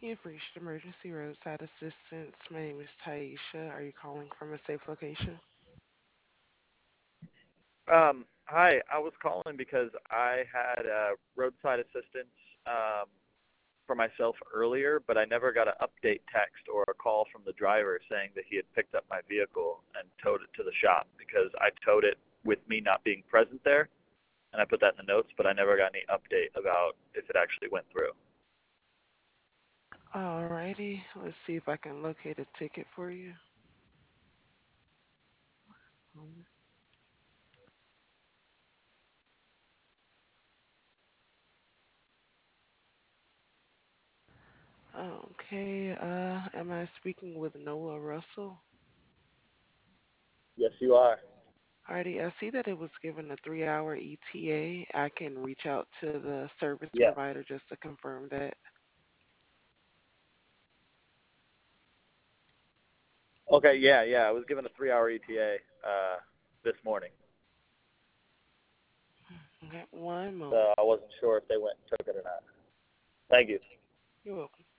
You've reached emergency roadside assistance. My name is Taisha. Are you calling from a safe location? Hi, I was calling because I had roadside assistance um, for myself earlier, but I never got an update text or a call from the driver saying that he had picked up my vehicle and towed it to the shop because I towed it with me not being present there, and I put that in the notes, but I never got any update about if it actually went through. Alrighty, let's see if I can locate a ticket for you. Okay, am I speaking with Noah Russell? Yes, you are. Alrighty, I see that it was given a 3-hour ETA. I can reach out to the service Yes. provider just to confirm that. Okay, yeah. I was given a 3-hour ETA this morning, Okay, one so moment. I wasn't sure if they went and took it or not. Thank you. You're welcome.